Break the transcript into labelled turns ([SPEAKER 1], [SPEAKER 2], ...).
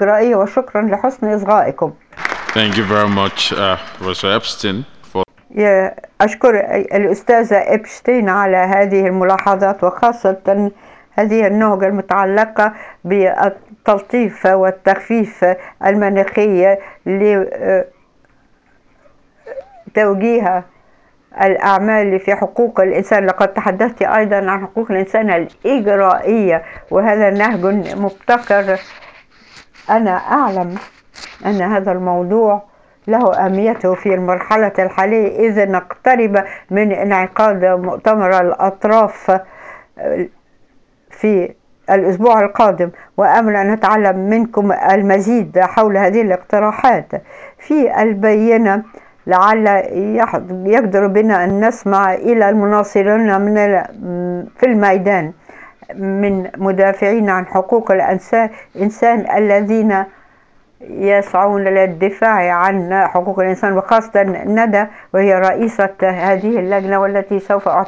[SPEAKER 1] الإجرائية، وشكرا لحسن إصغائكم.
[SPEAKER 2] Thank you very much, Professor Epstein.
[SPEAKER 1] أشكر الأستاذة إبشتين على هذه الملاحظات، وخاصة هذه النهجة المتعلقة بالتلطيف والتخفيف المناخي لتوجيه الأعمال في حقوق الإنسان. لقد تحدثت أيضا عن حقوق الإنسان الإجرائية، وهذا نهج مبتكر. أنا أعلم أن هذا الموضوع له أهميته في المرحلة الحالية، إذ نقترب من انعقاد مؤتمر الأطراف في الأسبوع القادم، وأمل أن نتعلم منكم المزيد حول هذه الاقتراحات. في البينة لعل يقدر بنا أن نسمع إلى المناصرين في الميدان من مدافعين عن حقوق الإنسان الذين يسعون للدفاع عن حقوق الإنسان، وخاصة ندى، وهي رئيسة هذه اللجنة والتي سوف